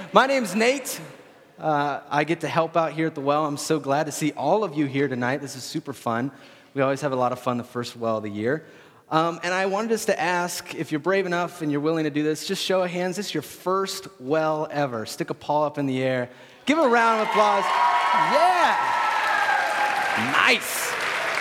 My name's Nate. I get to help out here at the well. I'm so glad to see all of you here tonight. This is super fun. We always have a lot of fun the first well of the year. And I wanted us to ask, if you're brave enough and you're willing to do this, just show of hands. This is your first well ever. Stick a paw up in the air. Give a round of applause. Yeah. Nice.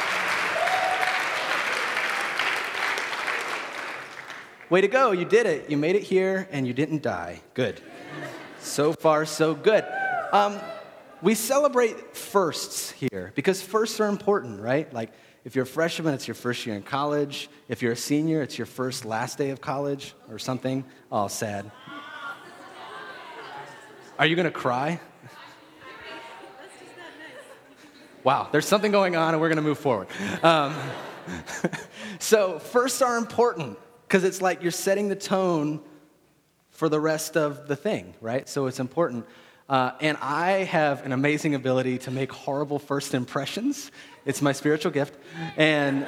Way to go. You did it. You made it here and you didn't die. Good. So far, so good. We celebrate firsts here because firsts are important, right? Like if you're a freshman, it's your first year in college. If you're a senior, it's your first last day of college or something. Oh, sad. Are you going to cry? Wow, there's something going on and we're going to move forward. So firsts are important because it's like you're setting the tone for the rest of the thing, right? So it's important. And I have an amazing ability to make horrible first impressions. It's my spiritual gift. And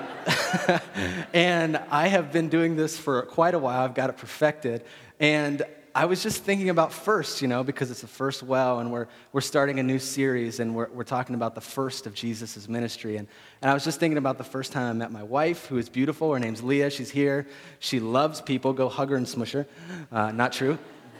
and I have been doing this for quite a while. I've got it perfected. And I was just thinking about first, because it's the first well, and we're starting a new series, and we're talking about the first of Jesus' ministry. And I was just thinking about the first time I met my wife, who is beautiful. Her name's Leah. She's here. She loves people. Go hug her and smush her. Not true.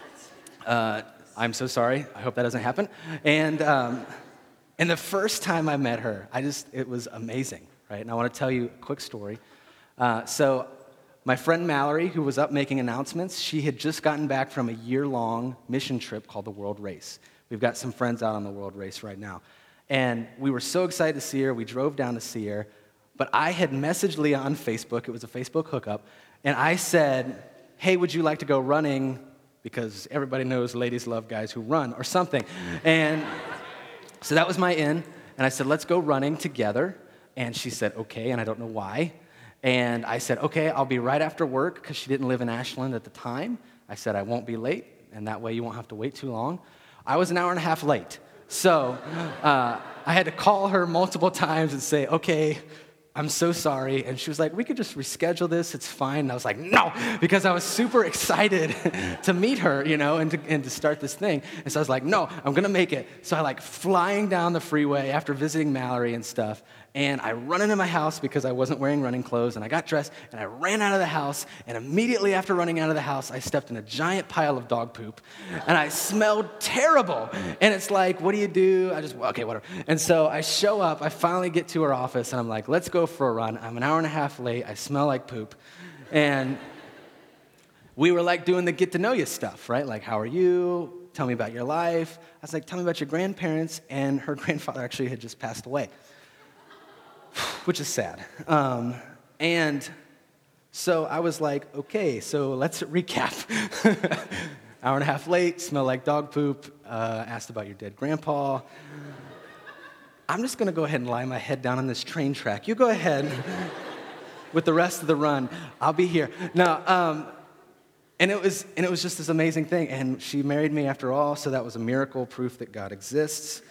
I'm so sorry. I hope that doesn't happen. And the first time I met her, it was amazing, right? And I want to tell you a quick story. So my friend Mallory, who was up making announcements, she had just gotten back from a year-long mission trip called the World Race. We've got some friends out on the World Race right now. And we were so excited to see her. We drove down to see her. But I had messaged Leah on Facebook. It was a Facebook hookup. And I said, hey, would you like to go running? Because everybody knows ladies love guys who run or something. And so that was my in. And I said, let's go running together. And she said, okay, and I don't know why. And I said, okay, I'll be right after work, because she didn't live in Ashland at the time. I said, I won't be late, and that way you won't have to wait too long. I was an hour and a half late. So I had to call her multiple times and say, okay, I'm so sorry. And she was like, we could just reschedule this. It's fine. And I was like, no, because I was super excited to meet her, and to start this thing. And so I was like, no, I'm going to make it. So I flying down the freeway after visiting Mallory and stuff. And I run into my house because I wasn't wearing running clothes. And I got dressed and I ran out of the house. And immediately after running out of the house, I stepped in a giant pile of dog poop. And I smelled terrible. And it's like, what do you do? Okay, whatever. And so I show up. I finally get to her office. And I'm like, let's go for a run. I'm an hour and a half late. I smell like poop. And we were doing the get to know you stuff, right? Like, how are you? Tell me about your life. I was like, tell me about your grandparents. And her grandfather actually had just passed away, which is sad. And so I was like, okay, so let's recap. Hour and a half late, smell like dog poop, asked about your dead grandpa. I'm just going to go ahead and lie my head down on this train track. You go ahead with the rest of the run. I'll be here. Now, and it was just this amazing thing. And she married me after all, so that was a miracle, proof that God exists.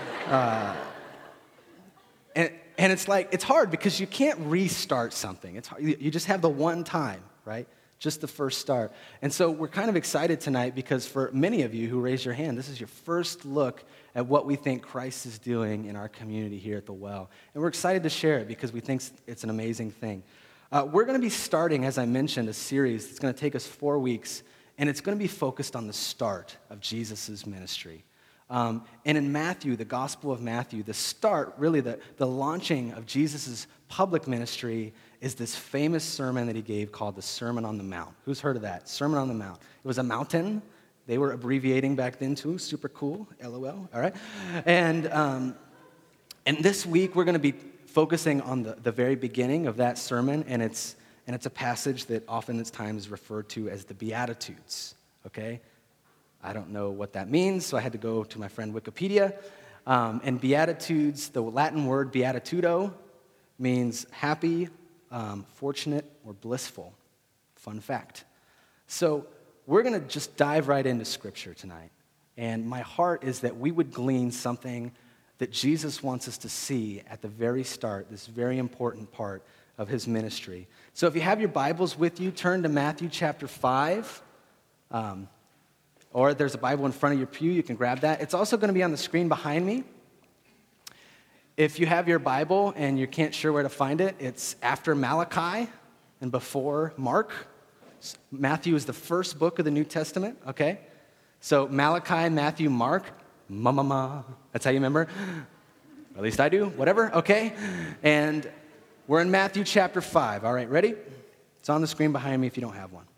And it's hard because you can't restart something. It's hard. You just have the one time, right? Just the first start. And so we're kind of excited tonight because for many of you who raised your hand, this is your first look at what we think Christ is doing in our community here at the Well. And we're excited to share it because we think it's an amazing thing. We're going to be starting, as I mentioned, a series that's going to take us 4 weeks, and it's going to be focused on the start of Jesus' ministry. And in Matthew, the Gospel of Matthew, the start, really the launching of Jesus' public ministry is this famous sermon that he gave called the Sermon on the Mount. Who's heard of that? Sermon on the Mount. It was a mountain. They were abbreviating back then too. Super cool. LOL. All right. And this week we're going to be focusing on the very beginning of that sermon, and it's a passage that often at times is referred to as the Beatitudes. Okay. I don't know what that means, so I had to go to my friend Wikipedia. And Beatitudes, the Latin word beatitudo, means happy, fortunate, or blissful. Fun fact. So we're going to just dive right into Scripture tonight. And my heart is that we would glean something that Jesus wants us to see at the very start, this very important part of his ministry. So if you have your Bibles with you, turn to Matthew chapter 5. or there's a Bible in front of your pew, you can grab that. It's also going to be on the screen behind me. If you have your Bible and you can't sure where to find it, it's after Malachi and before Mark. Matthew is the first book of the New Testament, okay? So Malachi, Matthew, Mark, that's how you remember? Or at least I do, whatever, okay? And we're in Matthew chapter 5, all right, ready? It's on the screen behind me if you don't have one.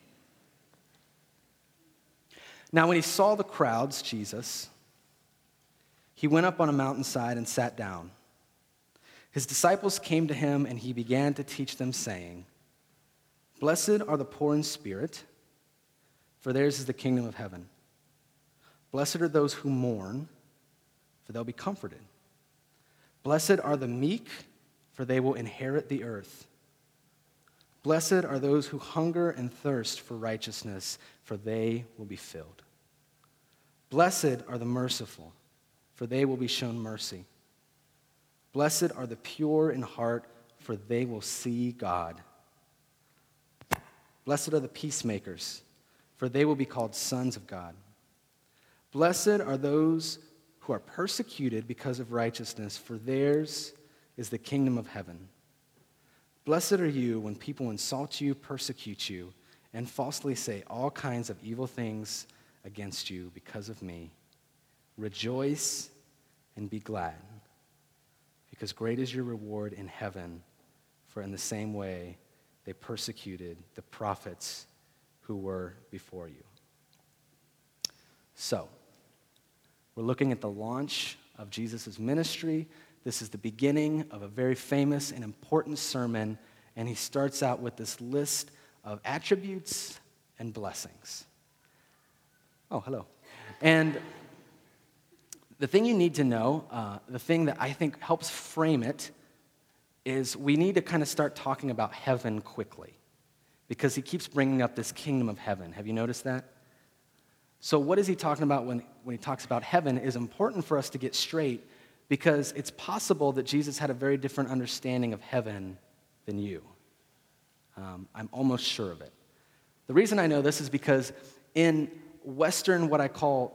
Now when he saw the crowds, Jesus, he went up on a mountainside and sat down. His disciples came to him, and he began to teach them, saying, "Blessed are the poor in spirit, for theirs is the kingdom of heaven. Blessed are those who mourn, for they'll be comforted. Blessed are the meek, for they will inherit the earth. Blessed are those who hunger and thirst for righteousness, for they will be filled. Blessed are the merciful, for they will be shown mercy. Blessed are the pure in heart, for they will see God. Blessed are the peacemakers, for they will be called sons of God. Blessed are those who are persecuted because of righteousness, for theirs is the kingdom of heaven. Blessed are you when people insult you, persecute you, and falsely say all kinds of evil things against you because of me. Rejoice and be glad, because great is your reward in heaven, for in the same way they persecuted the prophets who were before you." So, we're looking at the launch of Jesus' ministry. This is the beginning of a very famous and important sermon, and he starts out with this list of attributes and blessings. Oh, hello. And the thing you need to know, the thing that I think helps frame it, is we need to kind of start talking about heaven quickly, because he keeps bringing up this kingdom of heaven. Have you noticed that? So what is he talking about when he talks about heaven is important for us to get straight, because it's possible that Jesus had a very different understanding of heaven than you. I'm almost sure of it. The reason I know this is because in Western, what I call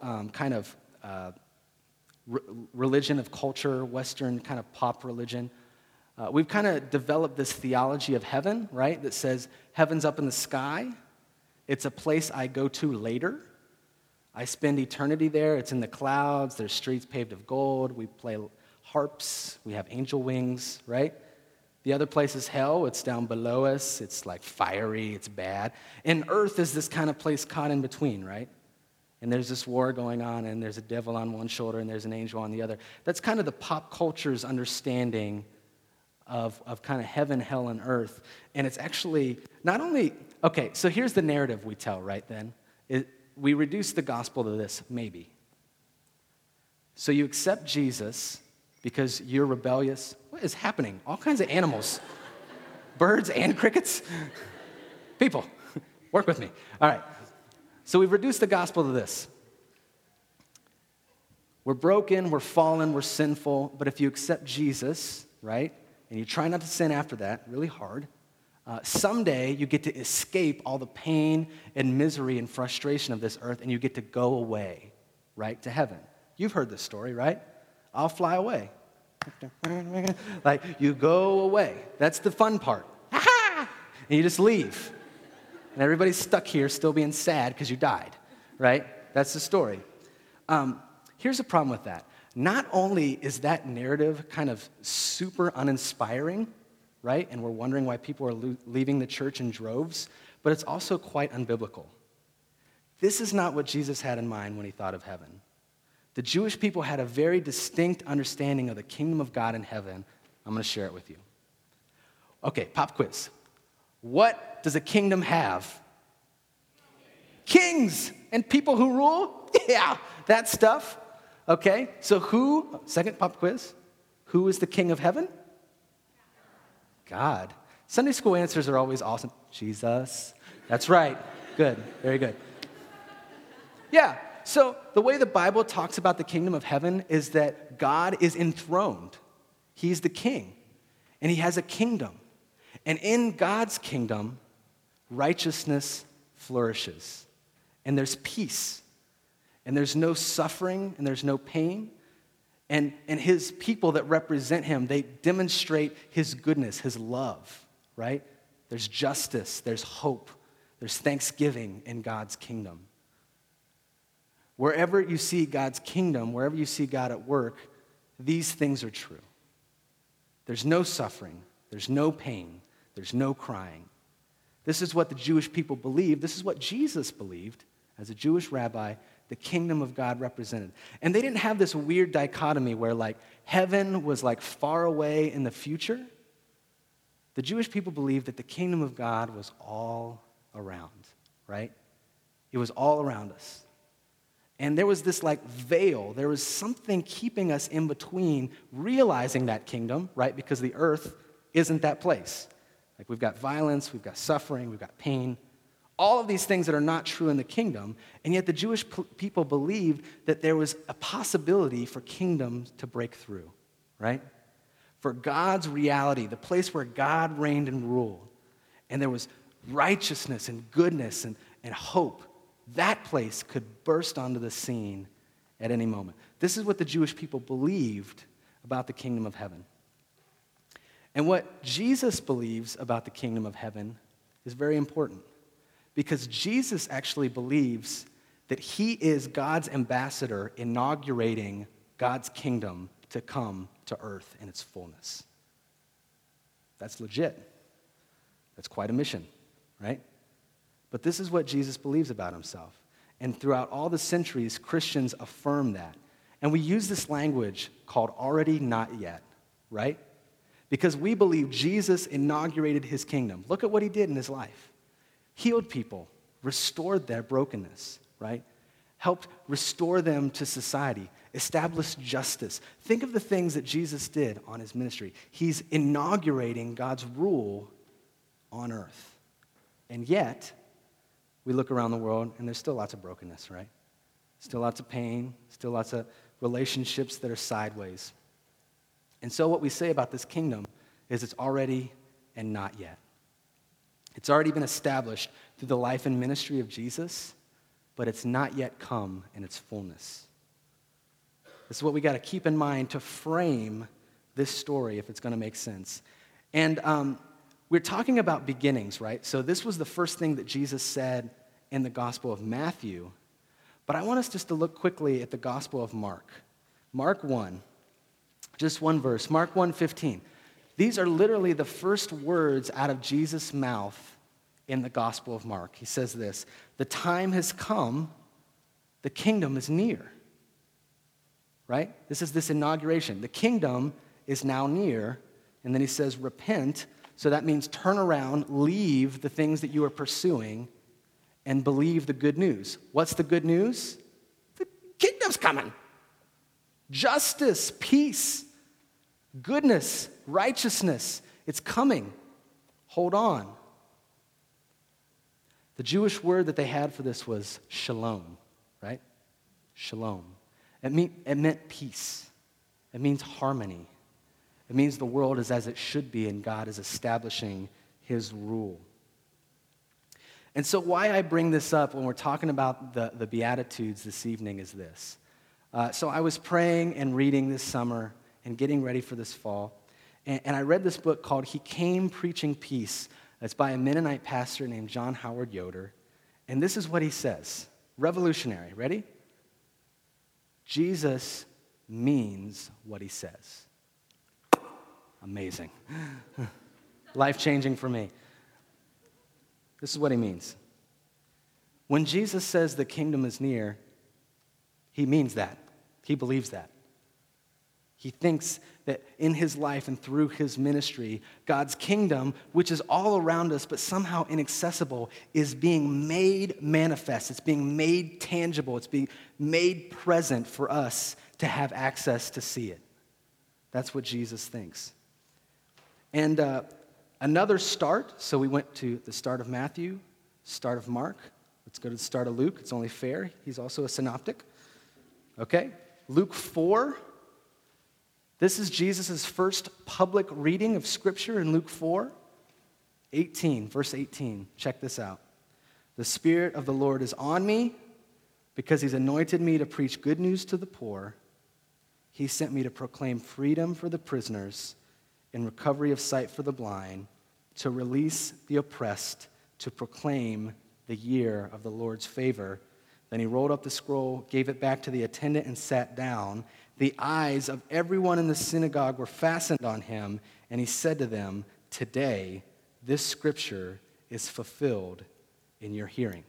religion of culture, Western kind of pop religion, we've kind of developed this theology of heaven, right, that says heaven's up in the sky. It's a place I go to later. I spend eternity there. It's in the clouds. There's streets paved of gold. We play harps. We have angel wings, right? The other place is hell. It's down below us. It's like fiery. It's bad. And earth is this kind of place caught in between, right? And there's this war going on, and there's a devil on one shoulder, and there's an angel on the other. That's kind of the pop culture's understanding of kind of heaven, hell, and earth. And it's actually not only, okay, so here's the narrative we tell right then. We reduce the gospel to this, maybe. So you accept Jesus because you're rebellious. What is happening? All kinds of animals. Birds and crickets. People, work with me. All right. So we've reduced the gospel to this. We're broken, we're fallen, we're sinful, but if you accept Jesus, right, and you try not to sin after that, really hard, someday you get to escape all the pain and misery and frustration of this earth, and you get to go away, right, to heaven. You've heard this story, right? I'll fly away. Like, you go away. That's the fun part. And you just leave. And everybody's stuck here still being sad because you died, right? That's the story. Here's the problem with that. Not only is that narrative kind of super uninspiring, right? And we're wondering why people are leaving the church in droves, but it's also quite unbiblical. This is not what Jesus had in mind when he thought of heaven. The Jewish people had a very distinct understanding of the kingdom of God in heaven. I'm going to share it with you. Okay, pop quiz. What does a kingdom have? Kings and people who rule? Yeah, that stuff. Okay, so second pop quiz, who is the king of heaven? God. Sunday school answers are always awesome. Jesus. That's right. Good. Very good. Yeah, so the way the Bible talks about the kingdom of heaven is that God is enthroned. He's the king, and he has a kingdom. And in God's kingdom, righteousness flourishes, and there's peace. and there's no suffering, and there's no pain. And his people that represent him, they demonstrate his goodness, his love, right? There's justice, there's hope, there's thanksgiving in God's kingdom. Wherever you see God's kingdom, wherever you see God at work, these things are true. There's no suffering, there's no pain, there's no crying. This is what the Jewish people believed. This is what Jesus believed as a Jewish rabbi the kingdom of God represented. And they didn't have this weird dichotomy where like heaven was like far away in the future. The Jewish people believed that the kingdom of God was all around, right? It was all around us. And there was this like veil. There was something keeping us in between realizing that kingdom, right? Because the earth isn't that place. Like we've got violence, we've got suffering, we've got pain. All of these things that are not true in the kingdom, and yet the Jewish people believed that there was a possibility for kingdoms to break through, right? For God's reality, the place where God reigned and ruled, and there was righteousness and goodness and hope, that place could burst onto the scene at any moment. This is what the Jewish people believed about the kingdom of heaven. And what Jesus believes about the kingdom of heaven is very important. Because Jesus actually believes that he is God's ambassador inaugurating God's kingdom to come to earth in its fullness. That's legit. That's quite a mission, right? But this is what Jesus believes about himself. And throughout all the centuries, Christians affirm that. And we use this language called already not yet, right? Because we believe Jesus inaugurated his kingdom. Look at what he did in his life. Healed people, restored their brokenness, right? Helped restore them to society, established justice. Think of the things that Jesus did on his ministry. He's inaugurating God's rule on earth. And yet, we look around the world and there's still lots of brokenness, right? Still lots of pain, still lots of relationships that are sideways. And so what we say about this kingdom is it's already and not yet. It's already been established through the life and ministry of Jesus, but it's not yet come in its fullness. This is what we got to keep in mind to frame this story if it's going to make sense. And we're talking about beginnings, right? So this was the first thing that Jesus said in the Gospel of Matthew. But I want us just to look quickly at the Gospel of Mark. Mark 1, just one verse, Mark 1:15. These are literally the first words out of Jesus' mouth in the Gospel of Mark. He says this, "The time has come, the kingdom is near." Right? This is this inauguration. The kingdom is now near. And then he says, "Repent." So that means turn around, leave the things that you are pursuing, and believe the good news. What's the good news? The kingdom's coming. Justice, peace, goodness, righteousness, it's coming. Hold on. The Jewish word that they had for this was shalom, right? Shalom. It meant peace. It means harmony. It means the world is as it should be and God is establishing his rule. And so why I bring this up when we're talking about the Beatitudes this evening is this. So I was praying and reading this summer and getting ready for this fall. And I read this book called He Came Preaching Peace. It's by a Mennonite pastor named John Howard Yoder. And this is what he says. Revolutionary. Ready? Jesus means what he says. Amazing. Life-changing for me. This is what he means. When Jesus says the kingdom is near, he means that. He believes that. He thinks that in his life and through his ministry, God's kingdom, which is all around us but somehow inaccessible, is being made manifest. It's being made tangible. It's being made present for us to have access to see it. That's what Jesus thinks. And another start, so we went to the start of Matthew, start of Mark. Let's go to the start of Luke. It's only fair. He's also a synoptic. Okay, Luke 4. This is Jesus' first public reading of Scripture in Luke 4. 18, verse 18. Check this out. "The Spirit of the Lord is on me Because he's anointed me to preach good news to the poor. He sent me to proclaim freedom for the prisoners and recovery of sight for the blind, to release the oppressed, to proclaim the year of the Lord's favor. Then he rolled up the scroll, gave it back to the attendant, and sat down. The eyes of everyone in the synagogue were fastened on him, and he said to them, "Today, this scripture is fulfilled in your hearing."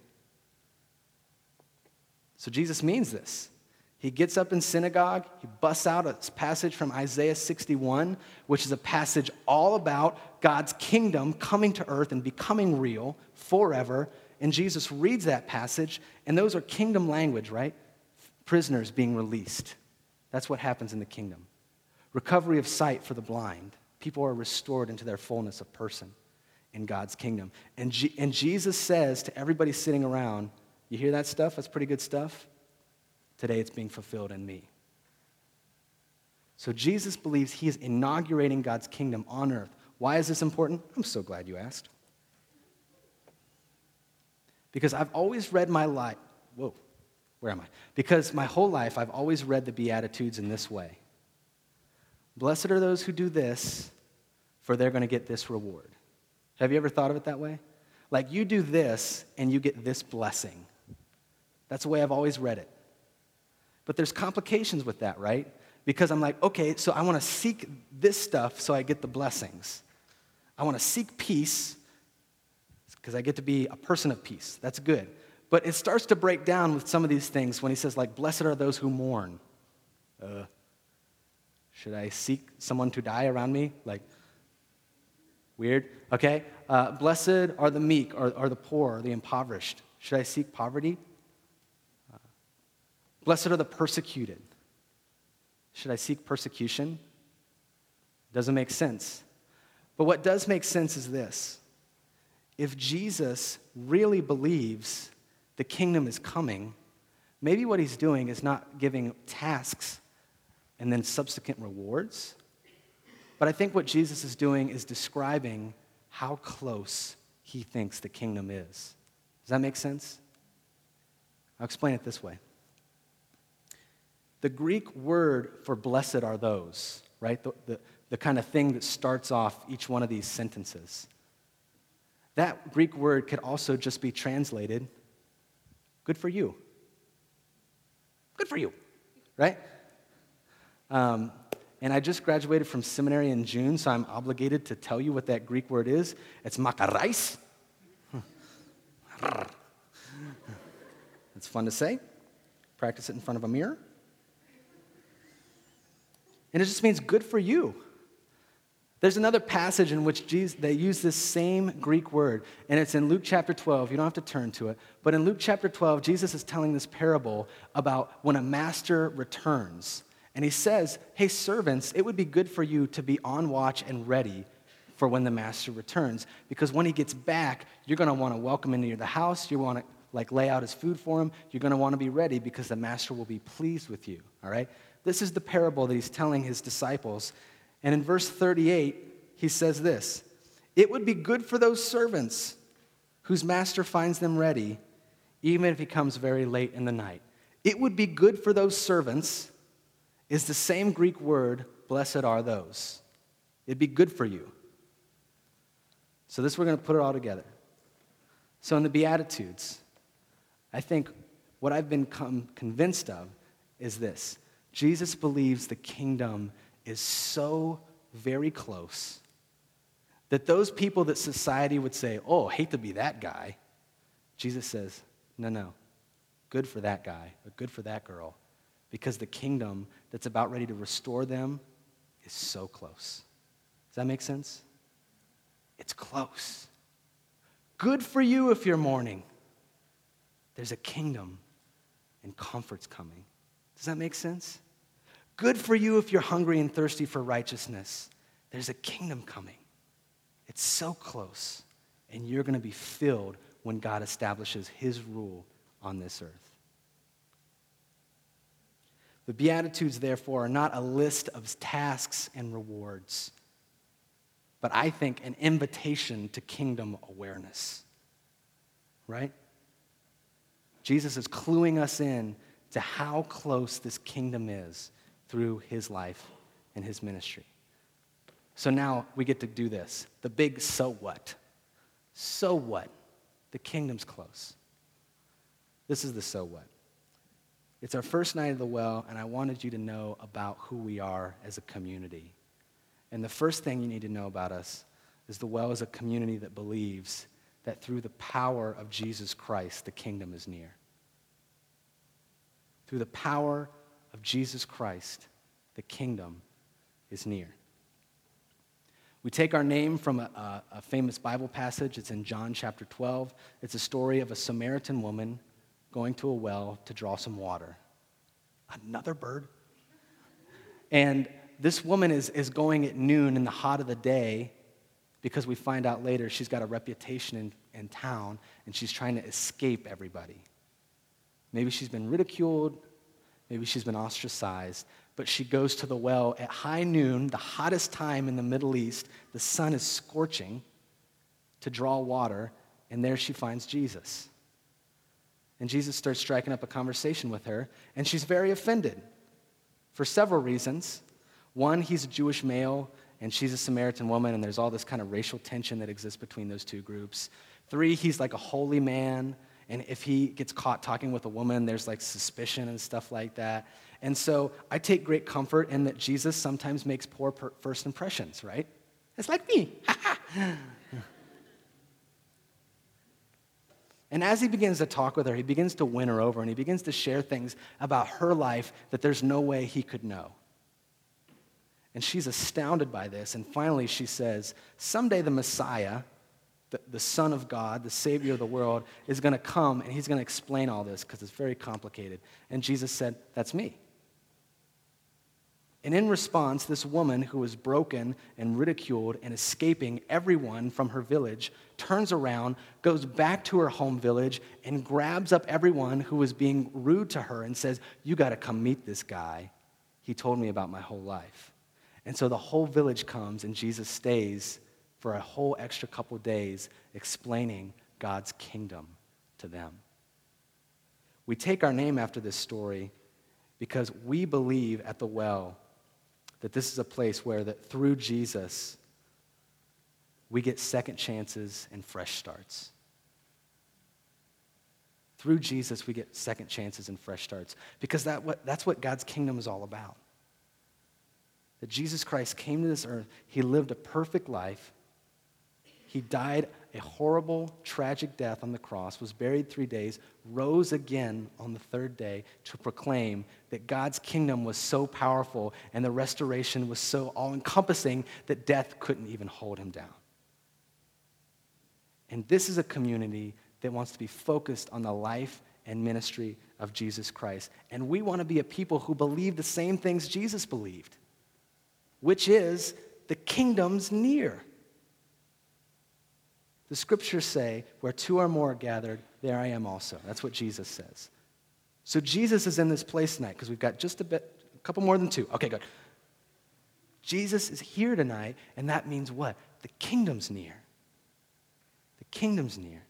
So Jesus means this. He gets up in synagogue, he busts out a passage from Isaiah 61, which is a passage all about God's kingdom coming to earth and becoming real forever. And Jesus reads that passage, and those are kingdom language, right? Prisoners being released. That's what happens in the kingdom. Recovery of sight for the blind. People are restored into their fullness of person in God's kingdom. And Jesus says to everybody sitting around, you hear that stuff? That's pretty good stuff. Today it's being fulfilled in me. So Jesus believes he is inaugurating God's kingdom on earth. Why is this important? I'm so glad you asked. Because I've always read my life. Whoa, where am I? Because my whole life I've always read the Beatitudes in this way. Blessed are those who do this, for they're going to get this reward. Have you ever thought of it that way? Like you do this and you get this blessing. That's the way I've always read it. But there's complications with that, right? Because I'm like, okay, so I want to seek this stuff so I get the blessings. I want to seek peace because I get to be a person of peace. That's good. But it starts to break down with some of these things when he says, like, blessed are those who mourn. Should I seek someone to die around me? Like, weird. Okay. Blessed are the meek or the poor or the impoverished. Should I seek poverty? Blessed are the persecuted. Should I seek persecution? Doesn't make sense. But what does make sense is this. If Jesus really believes the kingdom is coming, maybe what he's doing is not giving tasks and then subsequent rewards. But I think what Jesus is doing is describing how close he thinks the kingdom is. Does that make sense? I'll explain it this way. The Greek word for blessed are those, right? The kind of thing that starts off each one of these sentences. That Greek word could also just be translated, good for you. Good for you, right? And I just graduated from seminary in June, so I'm obligated to tell you what that Greek word is. It's makarais. It's fun to say. Practice it in front of a mirror. And it just means good for you. There's another passage in which they use this same Greek word, and it's in Luke chapter 12. You don't have to turn to it. But in Luke chapter 12, Jesus is telling this parable about when a master returns. And he says, hey, servants, it would be good for you to be on watch and ready for when the master returns. Because when he gets back, you're going to want to welcome him into the house. You want to lay out his food for him. You're going to want to be ready because the master will be pleased with you, all right? This is the parable that he's telling his disciples. And in verse 38, he says this, it would be good for those servants whose master finds them ready, even if he comes very late in the night. It would be good for those servants is the same Greek word, blessed are those. It'd be good for you. So this, we're going to put it all together. So in the Beatitudes, I think what I've become convinced of is this. Jesus believes the kingdom is so very close that those people that society would say, oh, hate to be that guy, Jesus says, no, good for that guy or good for that girl, because the kingdom that's about ready to restore them is so close. Does that make sense? It's close. Good for you if you're mourning. There's a kingdom and comfort's coming. Does that make sense? Good for you if you're hungry and thirsty for righteousness. There's a kingdom coming. It's so close, and you're going to be filled when God establishes his rule on this earth. The Beatitudes, therefore, are not a list of tasks and rewards, but I think an invitation to kingdom awareness, right? Jesus is cluing us in to how close this kingdom is through his life and his ministry. So now we get to do this. The big so what? So what? The kingdom's close. This is the so what. It's our first night of the well, and I wanted you to know about who we are as a community. And the first thing you need to know about us is the well is a community that believes that through the power of Jesus Christ, the kingdom is near. Through the power of Jesus Christ, the kingdom is near. We take our name from a famous Bible passage. It's in John chapter 12. It's a story of a Samaritan woman going to a well to draw some water. Another bird. And this woman is going at noon in the hot of the day because we find out later she's got a reputation in town and she's trying to escape everybody. Maybe she's been ridiculed, maybe she's been ostracized, but she goes to the well at high noon, the hottest time in the Middle East. The sun is scorching to draw water, and there she finds Jesus. And Jesus starts striking up a conversation with her, and she's very offended for several reasons. One, he's a Jewish male, and she's a Samaritan woman, and there's all this kind of racial tension that exists between those two groups. 3, he's like a holy man, and if he gets caught talking with a woman, there's like suspicion and stuff like that. And so I take great comfort in that Jesus sometimes makes poor first impressions, right? It's like me. And as he begins to talk with her, he begins to win her over, and he begins to share things about her life that there's no way he could know. And she's astounded by this, and finally she says, someday the Messiah, the Son of God, the Savior of the world, is going to come, and he's going to explain all this because it's very complicated. And Jesus said, that's me. And in response, this woman who was broken and ridiculed and escaping everyone from her village turns around, goes back to her home village, and grabs up everyone who was being rude to her and says, you got to come meet this guy. He told me about my whole life. And so the whole village comes, and Jesus stays for a whole extra couple days explaining God's kingdom to them. We take our name after this story because we believe at the well that this is a place where that through Jesus, we get second chances and fresh starts. Through Jesus, we get second chances and fresh starts because that's what God's kingdom is all about. That Jesus Christ came to this earth, he lived a perfect life, he died a horrible, tragic death on the cross, was buried 3 days, rose again on the third day to proclaim that God's kingdom was so powerful and the restoration was so all-encompassing that death couldn't even hold him down. And this is a community that wants to be focused on the life and ministry of Jesus Christ. And we want to be a people who believe the same things Jesus believed, which is the kingdom's near. The scriptures say, where 2 or more are gathered, there I am also. That's what Jesus says. So Jesus is in this place tonight because we've got just a couple more than 2. Okay, good. Jesus is here tonight, and that means what? The kingdom's near. The kingdom's near.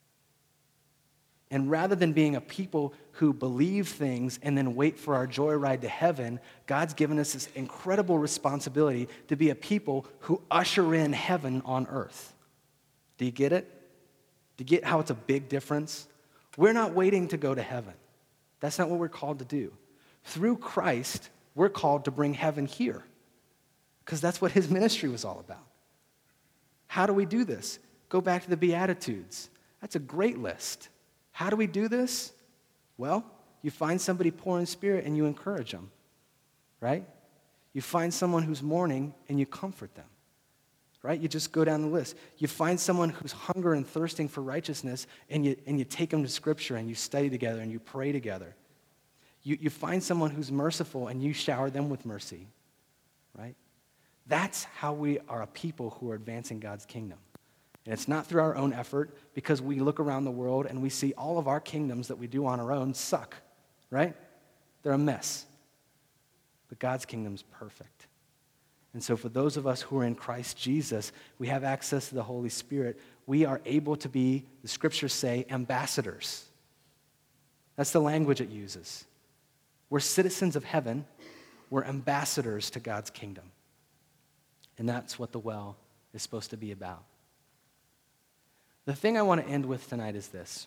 And rather than being a people who believe things and then wait for our joyride to heaven, God's given us this incredible responsibility to be a people who usher in heaven on earth. Do you get it? Do you get how it's a big difference? We're not waiting to go to heaven. That's not what we're called to do. Through Christ, we're called to bring heaven here because that's what his ministry was all about. How do we do this? Go back to the Beatitudes. That's a great list. How do we do this? Well, you find somebody poor in spirit and you encourage them, right? You find someone who's mourning and you comfort them. Right? You just go down the list. You find someone who's hungry and thirsting for righteousness, and you take them to Scripture, and you study together, and you pray together. You find someone who's merciful, and you shower them with mercy. Right? That's how we are a people who are advancing God's kingdom. And it's not through our own effort, because we look around the world, and we see all of our kingdoms that we do on our own suck. Right? They're a mess. But God's kingdom's perfect. And so for those of us who are in Christ Jesus, we have access to the Holy Spirit. We are able to be, the scriptures say, ambassadors. That's the language it uses. We're citizens of heaven. We're ambassadors to God's kingdom. And that's what the well is supposed to be about. The thing I want to end with tonight is this.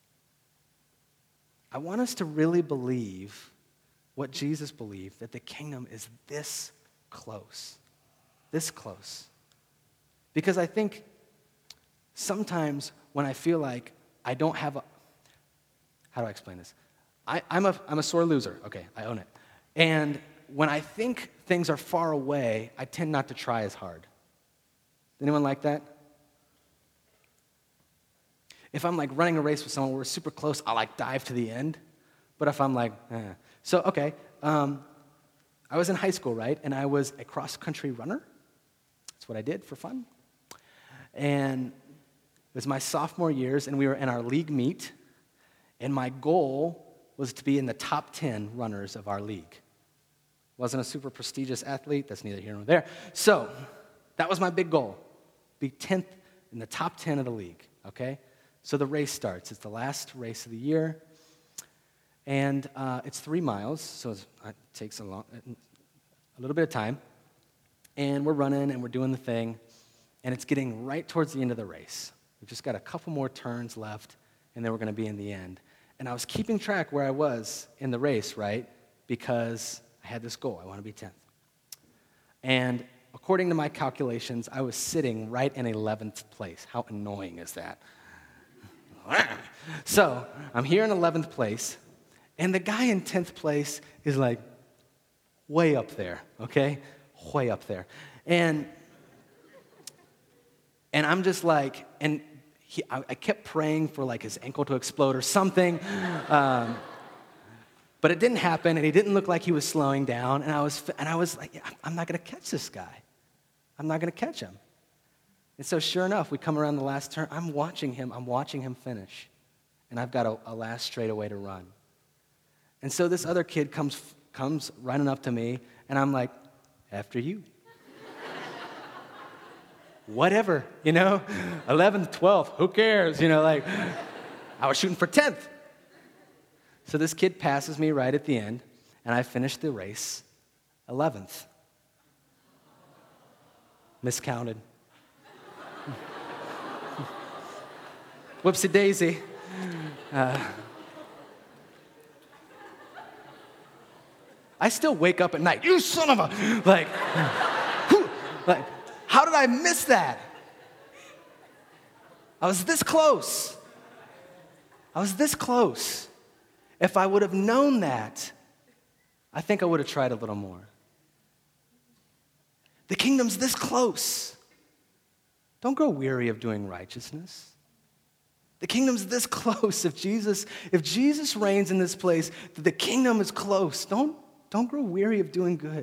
I want us to really believe what Jesus believed, that the kingdom is this close. This close. Because I think sometimes when I feel like I don't have a... How do I explain this? I'm a sore loser. Okay, I own it. And when I think things are far away, I tend not to try as hard. Anyone like that? If I'm like running a race with someone where we're super close, I'll like dive to the end. But if I'm like, So, okay, I was in high school, right? And I was a cross-country runner. That's what I did for fun. And it was my sophomore years, and we were in our league meet. And my goal was to be in the top 10 runners of our league. Wasn't a super prestigious athlete. That's neither here nor there. So that was my big goal, be 10th in the top 10 of the league, okay? So the race starts. It's the last race of the year, and it's 3 miles, so it takes a little bit of time. And we're running, and we're doing the thing, and it's getting right towards the end of the race. We've just got a couple more turns left, and then we're going to be in the end. And I was keeping track where I was in the race, right, because I had this goal. I want to be 10th. And according to my calculations, I was sitting right in 11th place. How annoying is that? So I'm here in 11th place, and the guy in 10th place is like way up there, okay? Way up there. And I'm just like, I kept praying for like his ankle to explode or something. But it didn't happen, and he didn't look like he was slowing down. And I was like, I'm not going to catch this guy. I'm not going to catch him. And so sure enough, we come around the last turn. I'm watching him finish. And I've got a last straightaway to run. And so this other kid comes running up to me, and I'm like, after you. Whatever, 11th, 12th, who cares? Like, I was shooting for 10th. So this kid passes me right at the end, and I finished the race 11th. Miscounted. Whoopsie daisy. I still wake up at night, you son of a, like, how did I miss that? I was this close. If I would have known that, I think I would have tried a little more. The kingdom's this close. Don't grow weary of doing righteousness. The kingdom's this close. If Jesus reigns in this place, the kingdom is close. Don't grow weary of doing good.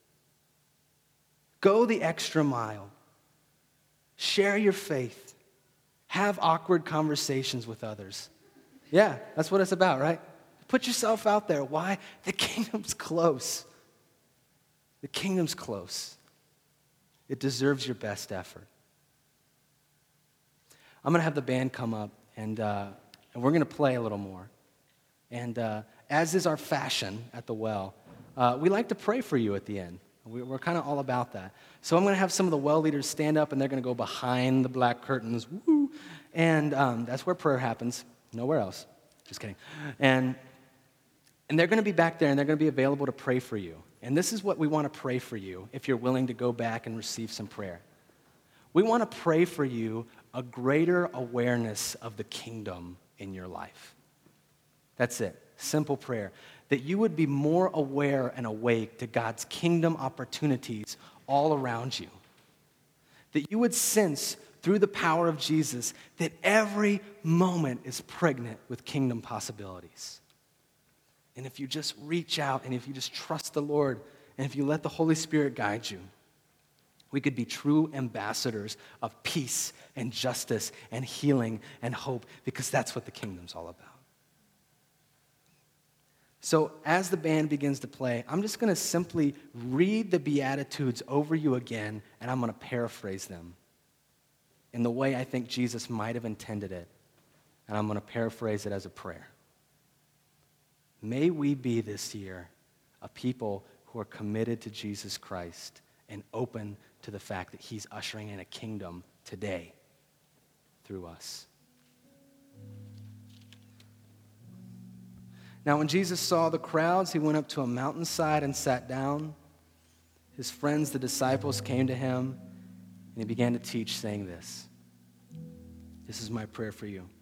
Go the extra mile. Share your faith. Have awkward conversations with others. Yeah, that's what it's about, right? Put yourself out there. Why? The kingdom's close. The kingdom's close. It deserves your best effort. I'm going to have the band come up, and we're going to play a little more. And as is our fashion at the well, we like to pray for you at the end. We're kind of all about that. So I'm going to have some of the well leaders stand up, and they're going to go behind the black curtains. Woo! And that's where prayer happens. Nowhere else. Just kidding. And they're going to be back there, and they're going to be available to pray for you. And this is what we want to pray for you if you're willing to go back and receive some prayer. We want to pray for you a greater awareness of the kingdom in your life. That's it. Simple prayer. That you would be more aware and awake to God's kingdom opportunities all around you. That you would sense through the power of Jesus that every moment is pregnant with kingdom possibilities. And if you just reach out and if you just trust the Lord and if you let the Holy Spirit guide you, we could be true ambassadors of peace and justice and healing and hope, because that's what the kingdom's all about. So as the band begins to play, I'm just going to simply read the Beatitudes over you again, and I'm going to paraphrase them in the way I think Jesus might have intended it. And I'm going to paraphrase it as a prayer. May we be this year a people who are committed to Jesus Christ and open to the fact that he's ushering in a kingdom today through us. Now, when Jesus saw the crowds, he went up to a mountainside and sat down. His friends, the disciples, came to him, and he began to teach, saying this. This is my prayer for you.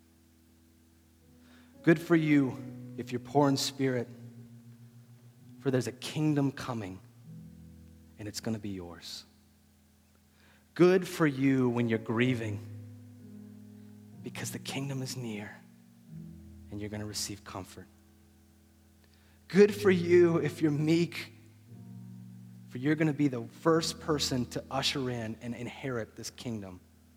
Good for you if you're poor in spirit, for there's a kingdom coming, and it's going to be yours. Good for you when you're grieving, because the kingdom is near, and you're going to receive comfort. Good for you if you're meek, for you're going to be the first person to usher in and inherit this kingdom.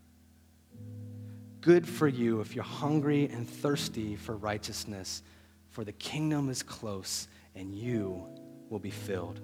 Good for you if you're hungry and thirsty for righteousness, for the kingdom is close and you will be filled.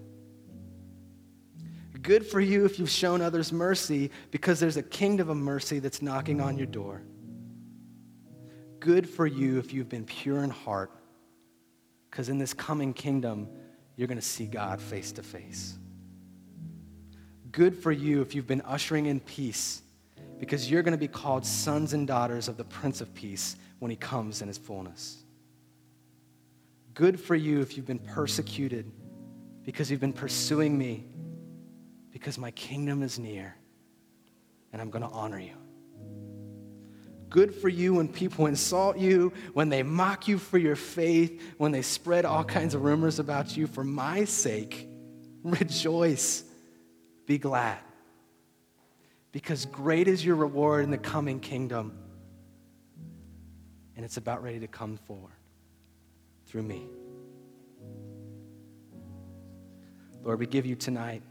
Good for you if you've shown others mercy, because there's a kingdom of mercy that's knocking on your door. Good for you if you've been pure in heart, because in this coming kingdom, you're going to see God face to face. Good for you if you've been ushering in peace, because you're going to be called sons and daughters of the Prince of Peace when he comes in his fullness. Good for you if you've been persecuted, because you've been pursuing me, because my kingdom is near, and I'm going to honor you. Good for you when people insult you, when they mock you for your faith, when they spread all kinds of rumors about you for my sake. Rejoice, be glad, because great is your reward in the coming kingdom, and it's about ready to come forward through me. Lord, we give you tonight.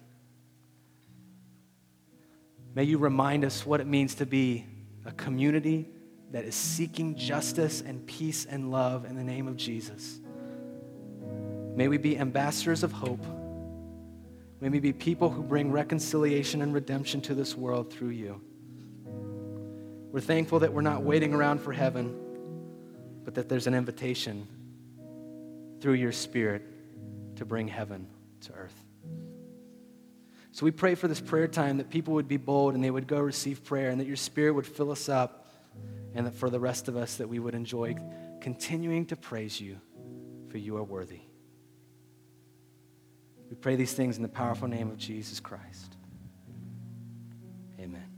May you remind us what it means to be a community that is seeking justice and peace and love in the name of Jesus. May we be ambassadors of hope. May we be people who bring reconciliation and redemption to this world through you. We're thankful that we're not waiting around for heaven, but that there's an invitation through your Spirit to bring heaven to earth. So we pray for this prayer time that people would be bold and they would go receive prayer, and that your Spirit would fill us up, and that for the rest of us that we would enjoy continuing to praise you, for you are worthy. We pray these things in the powerful name of Jesus Christ. Amen.